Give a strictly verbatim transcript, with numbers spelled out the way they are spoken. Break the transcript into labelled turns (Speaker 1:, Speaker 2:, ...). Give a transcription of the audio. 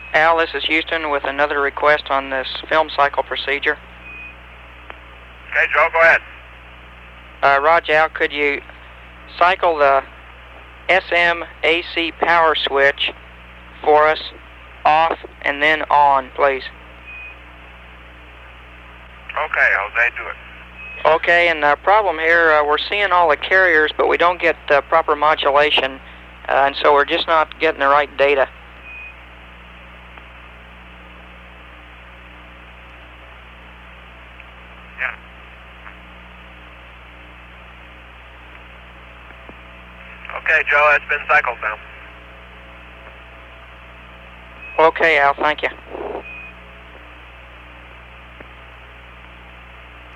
Speaker 1: Al, this is Houston with another request on this film cycle procedure.
Speaker 2: Okay, Joe, go ahead.
Speaker 1: Uh, Roger, Al, could you cycle the S M A C power switch for us, off and then on, please?
Speaker 2: Okay, Jose, do it.
Speaker 1: Okay, and the problem here, uh, we're seeing all the carriers, but we don't get the proper modulation, uh, and so we're just not getting the right data.
Speaker 2: Yeah. Okay, Joe, it's been cycled now.
Speaker 1: Okay, Al, thank you.